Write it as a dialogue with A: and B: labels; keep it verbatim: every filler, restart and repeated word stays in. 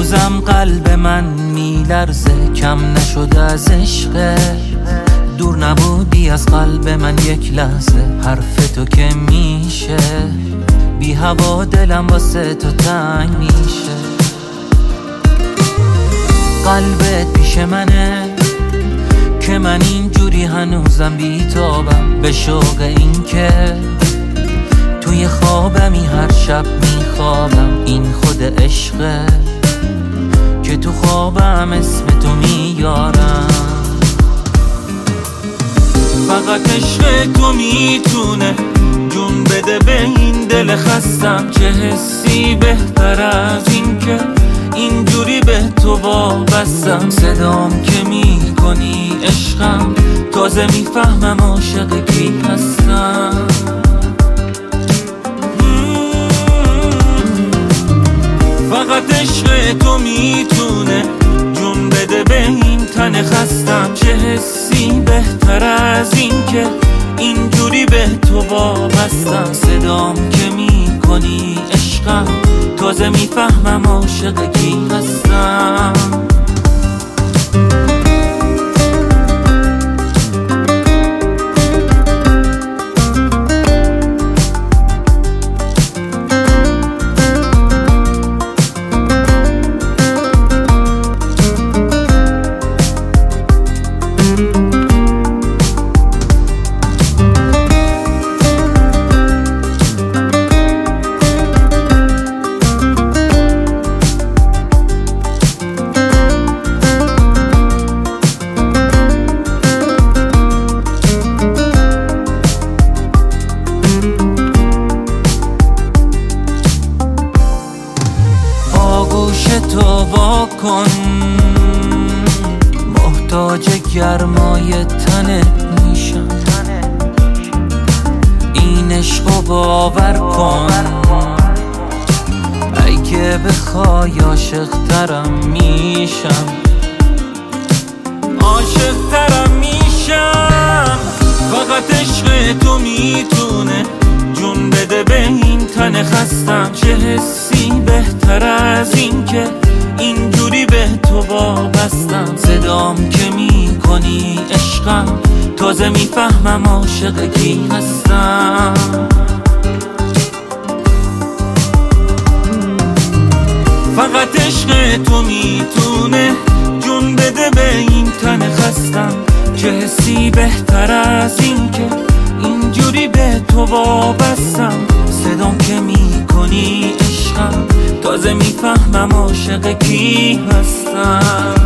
A: هنوزم قلب من میلرزه، کم نشده از عشق. دور نبودی از قلب من یک لحظه، حرف تو که میشه بی هوا دلم واسه تو تنگ میشه. قلبت پیش منه که من اینجوری هنوزم بیتابم، به شوق این که توی خوابمی هر شب میخوابم. این خود عشقه که تو خوابم اسم تو میارم. فقط عشق تو میتونه جون بده به این دل خستم. چه حسی بهتر از این که اینجوری به تو وابستم. صدام که میکنی عشقم، تازه میفهمم عاشق کی هستم. فقط عشق تو میتونه جون بده به این تن خستم. چه حسی بهتر از این که اینجوری به تو وابستم. صدام که میکنی عشقم، تازه میفهمم عاشق کی هستم. تو وا کن، محتاج گرمای تنت میشم. این عشقو باور کن، اگه بخوای عاشق ترم میشم. عاشق ترم میشم. فقط عشق تو میتونه جون بده به این تن خستم. چه حسی بهتر از این که اینجوری به تو وابستم. صدام که میکنی عشقم، تازه میفهمم عاشق کی هستم. فقط عشق تو میتونه جون بده به این تن خستم. چه حسی بهتر از این که اینجوری به تو وابستم. صدام که میکنی عشقم، تازه میفهمم عاشق کی هستم.